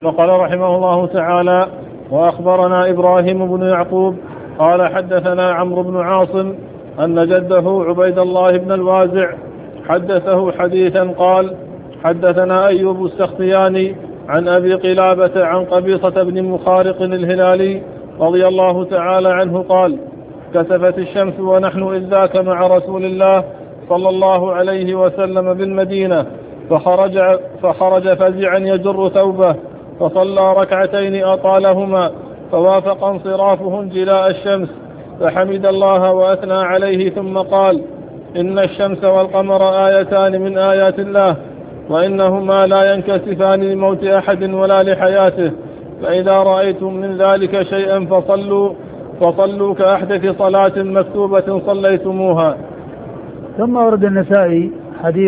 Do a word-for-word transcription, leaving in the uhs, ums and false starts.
وقال رحمه الله تعالى: وأخبرنا إبراهيم بن يعقوب قال حدثنا عمرو بن عاصم أن جده عبيد الله بن الوازع حدثه حديثا قال: حدثنا أيوب السختياني عن أبي قلابة عن قبيصة بن مخارق الهلالي رضي الله تعالى عنه قال: كسفت الشمس ونحن إذ ذاك مع رسول الله صلى الله عليه وسلم بالمدينة، فخرج, فخرج فزعا يجر ثوبه، فصلى ركعتين أطالهما، فوافق انصرافه انجلاء الشمس، فحمد الله وأثنى عليه، ثم قال: إن الشمس والقمر آيتان من آيات الله، وإنهما لا ينكسفان لموت أحد ولا لحياته، فإذا رأيتم من ذلك شيئا فصلوا فصلوا كأحدث صلاة مكتوبة صليتموها. ثم ورد النسائي حديث